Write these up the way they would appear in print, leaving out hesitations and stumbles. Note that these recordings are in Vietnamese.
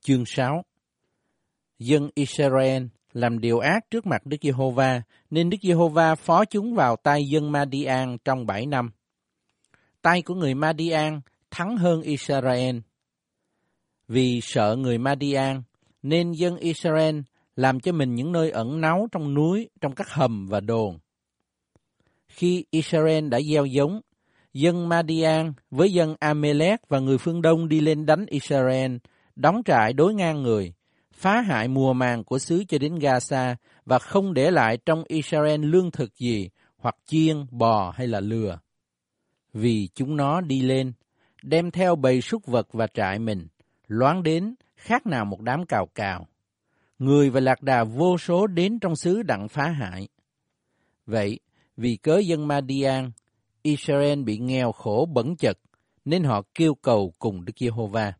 Chương 6. Dân Israel làm điều ác trước mặt Đức Giê-hô-va, nên Đức Giê-hô-va phó chúng vào tay dân Ma-đi-an trong 7 năm. Tay của người Ma-đi-an thắng hơn Israel. Vì sợ người Ma-đi-an, nên dân Israel làm cho mình những nơi ẩn náu trong núi, trong các hầm và đồn. Khi Israel đã gieo giống, dân Ma-đi-an với dân A-mê-lét và người phương Đông đi lên đánh Israel, đóng trại đối ngang người, phá hại mùa màng của xứ cho đến Gaza và không để lại trong Israel lương thực gì, hoặc chiên, bò hay là lừa. Vì chúng nó đi lên, đem theo bầy súc vật và trại mình, loáng đến khác nào một đám cào cào. Người và lạc đà vô số đến trong xứ đặng phá hại. Vậy, vì cớ dân Ma-đi-an, Israel bị nghèo khổ bẩn chật, nên họ kêu cầu cùng Đức Giê-hô-va.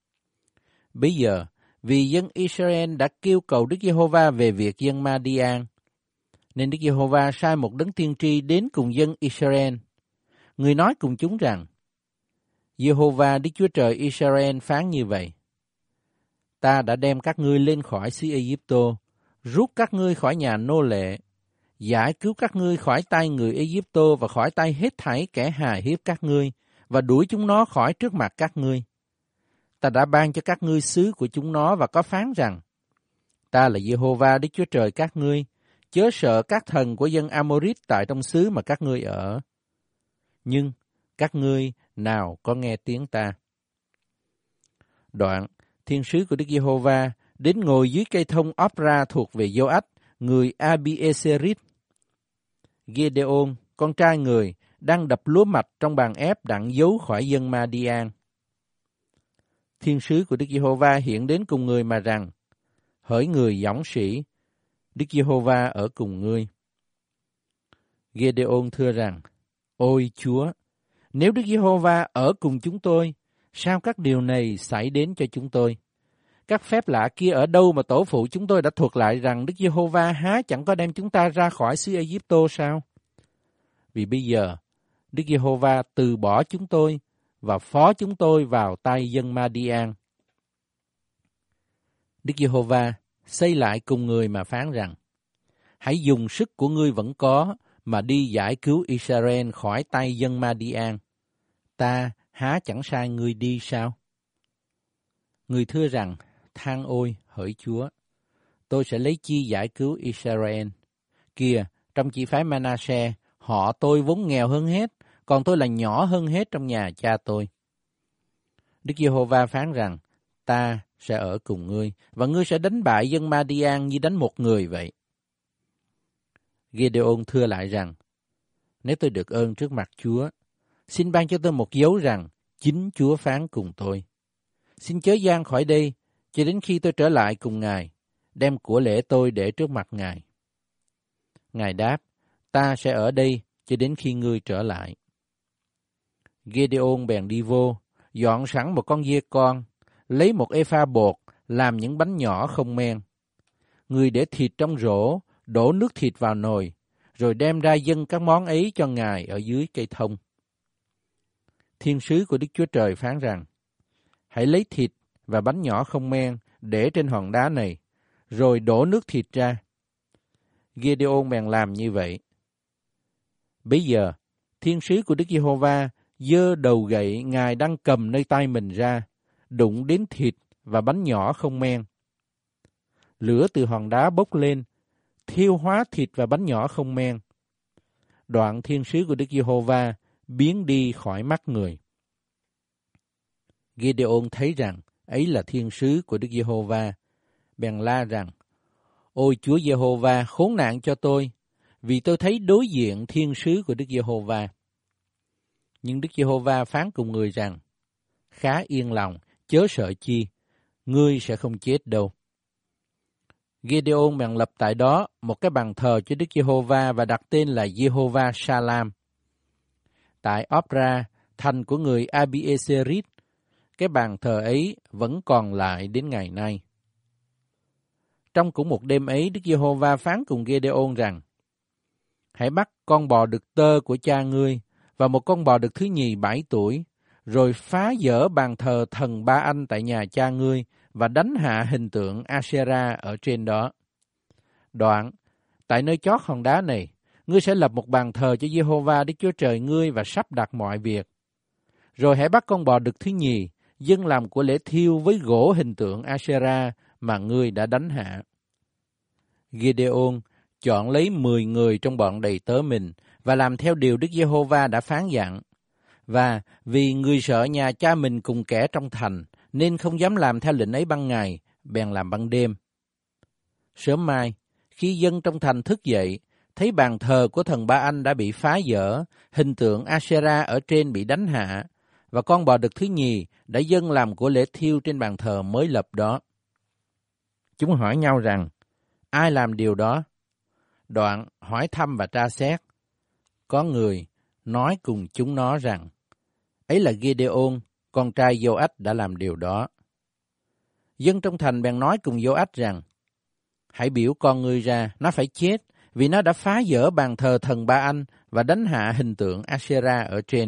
Bây giờ, vì dân Israel đã kêu cầu Đức Giê-hô-va về việc dân Ma-đi-an, nên Đức Giê-hô-va sai một đấng tiên tri đến cùng dân Israel. Người nói cùng chúng rằng, Giê-hô-va Đức Chúa Trời Israel phán như vậy: Ta đã đem các ngươi lên khỏi xứ Ê-díp-tô, rút các ngươi khỏi nhà nô lệ, giải cứu các ngươi khỏi tay người Ê-díp-tô và khỏi tay hết thảy kẻ hà hiếp các ngươi, và đuổi chúng nó khỏi trước mặt các ngươi. Ta đã ban cho các ngươi xứ của chúng nó và có phán rằng, Ta là Giê-hô-va Đức Chúa Trời các ngươi, chớ sợ các thần của dân A-mô-rít tại trong xứ mà các ngươi ở. Nhưng các ngươi nào có nghe tiếng ta. Đoạn, thiên sứ của Đức Giê-hô-va đến ngồi dưới cây thông Opra thuộc về Giô-ách, người Abi-ê-sê-rít. Gê-đê-ôn, con trai người, đang đập lúa mạch trong bàn ép đặng giấu khỏi dân Ma-đi-an. Thiên sứ của Đức Giê-hô-va hiện đến cùng người mà rằng, hỡi người dõng sĩ, Đức Giê-hô-va ở cùng ngươi. Gê-đê-ôn thưa rằng, ôi Chúa, nếu Đức Giê-hô-va ở cùng chúng tôi, sao các điều này xảy đến cho chúng tôi? Các phép lạ kia ở đâu mà tổ phụ chúng tôi đã thuật lại rằng Đức Giê-hô-va há chẳng có đem chúng ta ra khỏi xứ Ê-díp-tô sao? Vì bây giờ, Đức Giê-hô-va từ bỏ chúng tôi và phó chúng tôi vào tay dân Ma-đi-an. Đức Giê-hô-va xây lại cùng người mà phán rằng, hãy dùng sức của ngươi vẫn có mà đi giải cứu Israel khỏi tay dân Ma-đi-an. Ta há chẳng sai ngươi đi sao? Người thưa rằng, than ôi hỡi Chúa, tôi sẽ lấy chi giải cứu Israel? Kìa, trong chi phái Ma-na-se, họ tôi vốn nghèo hơn hết, còn tôi là nhỏ hơn hết trong nhà cha tôi. Đức Giê-hô-va phán rằng, ta sẽ ở cùng ngươi, và ngươi sẽ đánh bại dân Ma-đi-an như đánh một người vậy. Gê-đê-ôn thưa lại rằng, nếu tôi được ơn trước mặt Chúa, xin ban cho tôi một dấu rằng chính Chúa phán cùng tôi. Xin chớ gian khỏi đây, cho đến khi tôi trở lại cùng Ngài, đem của lễ tôi để trước mặt Ngài. Ngài đáp, ta sẽ ở đây cho đến khi ngươi trở lại. Gê-đê-ôn bèn đi vô, dọn sẵn một con dê con, lấy một ê-pha bột, làm những bánh nhỏ không men. Người để thịt trong rổ, đổ nước thịt vào nồi, rồi đem ra dâng các món ấy cho Ngài ở dưới cây thông. Thiên sứ của Đức Chúa Trời phán rằng, hãy lấy thịt và bánh nhỏ không men để trên hòn đá này, rồi đổ nước thịt ra. Gê-đê-ôn bèn làm như vậy. Bấy giờ, thiên sứ của Đức Giê-hô-va giơ đầu gậy Ngài đang cầm nơi tay mình ra, đụng đến thịt và bánh nhỏ không men. Lửa từ hòn đá bốc lên, thiêu hóa thịt và bánh nhỏ không men. Đoạn thiên sứ của Đức Giê-hô-va biến đi khỏi mắt người. Gê-đê-ôn thấy rằng ấy là thiên sứ của Đức Giê-hô-va, bèn la rằng, ôi Chúa Giê-hô-va, khốn nạn cho tôi, vì tôi thấy đối diện thiên sứ của Đức Giê-hô-va. Nhưng Đức Giê-hô-va phán cùng người rằng, khá yên lòng, chớ sợ chi, ngươi sẽ không chết đâu. Gê-đê-ôn bèn lập tại đó một cái bàn thờ cho Đức Giê-hô-va và đặt tên là Giê-hô-va Sa-lam. Tại Opra, thành của người Abi-ê-sê-rít, cái bàn thờ ấy vẫn còn lại đến ngày nay. Trong cũng một đêm ấy, Đức Giê-hô-va phán cùng Gê-đê-ôn rằng, hãy bắt con bò đực tơ của cha ngươi và một con bò đực thứ nhì 7 tuổi, rồi phá dỡ bàn thờ thần Ba Anh tại nhà cha ngươi và đánh hạ hình tượng Asera ở trên đó. Đoạn, tại nơi chót hòn đá này, ngươi sẽ lập một bàn thờ cho Giê-hô-va Đức Chúa Trời ngươi và sắp đặt mọi việc. Rồi hãy bắt con bò đực thứ nhì, dâng làm của lễ thiêu với gỗ hình tượng Asera mà ngươi đã đánh hạ. Gideon chọn lấy 10 người trong bọn đầy tớ mình và làm theo điều Đức Giê-hô-va đã phán dặn. Và vì người sợ nhà cha mình cùng kẻ trong thành, nên không dám làm theo lệnh ấy ban ngày, bèn làm ban đêm. Sớm mai, khi dân trong thành thức dậy, thấy bàn thờ của thần Ba Anh đã bị phá dỡ, hình tượng Asera ở trên bị đánh hạ, và con bò đực thứ nhì đã dâng làm của lễ thiêu trên bàn thờ mới lập đó. Chúng hỏi nhau rằng, ai làm điều đó? Đoạn hỏi thăm và tra xét. Có người nói cùng chúng nó rằng, ấy là Gideon, con trai Giô-ách đã làm điều đó. Dân trong thành bèn nói cùng Giô-ách rằng, hãy biểu con ngươi ra, nó phải chết, vì nó đã phá dỡ bàn thờ thần Ba Anh và đánh hạ hình tượng Asera ở trên.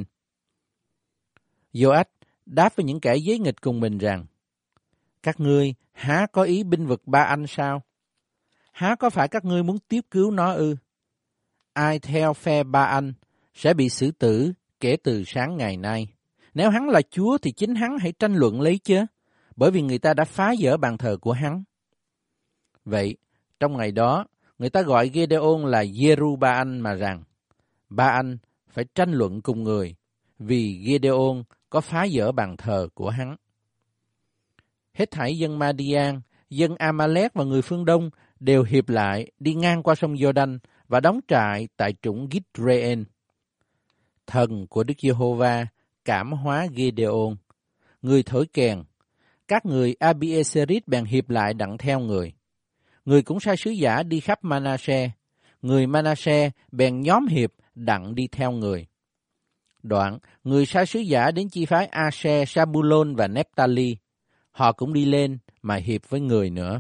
Giô-ách đáp với những kẻ giấy nghịch cùng mình rằng, các ngươi há có ý binh vực Ba Anh sao? Há có phải các ngươi muốn tiếp cứu nó ư? Ai theo phe Ba Anh sẽ bị xử tử kể từ sáng ngày nay. Nếu hắn là Chúa thì chính hắn hãy tranh luận lấy chứ, bởi vì người ta đã phá dỡ bàn thờ của hắn. Vậy, trong ngày đó, người ta gọi Gideon là Giê-ru-ba-anh mà rằng, Ba Anh phải tranh luận cùng người, vì Gideon có phá dỡ bàn thờ của hắn. Hết thảy dân Ma-đi-an, dân A-ma-lét và người phương Đông đều hiệp lại đi ngang qua sông Giô-đanh và đóng trại tại trũng Gít-rê-en. Thần của Đức Giê-hô-va cảm hóa Gideon, người thổi kèn. Các người Abi-ê-sê-rít bèn hiệp lại đặng theo người. Người cũng sai sứ giả đi khắp Ma-na-se. Người Ma-na-se bèn nhóm hiệp đặng đi theo người. Đoạn, người sai sứ giả đến chi phái A-se, Sa-bu-lôn và Nép-ta-li. Họ cũng đi lên mà hiệp với người nữa.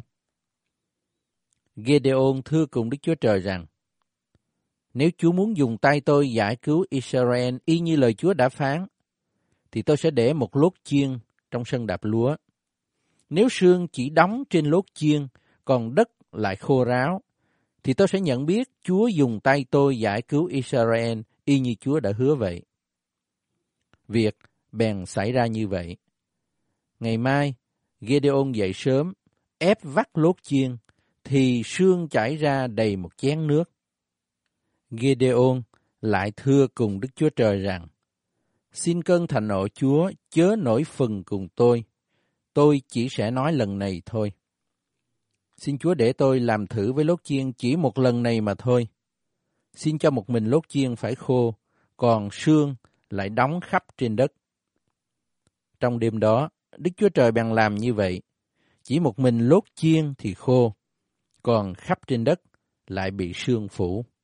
Gideon thưa cùng Đức Chúa Trời rằng, nếu Chúa muốn dùng tay tôi giải cứu Israel y như lời Chúa đã phán, thì tôi sẽ để một lốt chiên trong sân đạp lúa. Nếu sương chỉ đóng trên lốt chiên, còn đất lại khô ráo, thì tôi sẽ nhận biết Chúa dùng tay tôi giải cứu Israel y như Chúa đã hứa vậy. Việc bèn xảy ra như vậy. Ngày mai, Gideon dậy sớm, ép vắt lốt chiên, thì sương chảy ra đầy một chén nước. Gideon lại thưa cùng Đức Chúa Trời rằng, xin cơn thạnh nộ Chúa chớ nổi phừng cùng tôi chỉ sẽ nói lần này thôi. Xin Chúa để tôi làm thử với lốt chiên chỉ một lần này mà thôi. Xin cho một mình lốt chiên phải khô, còn sương lại đóng khắp trên đất. Trong đêm đó, Đức Chúa Trời bèn làm như vậy. Chỉ một mình lốt chiên thì khô, còn khắp trên đất lại bị sương phủ.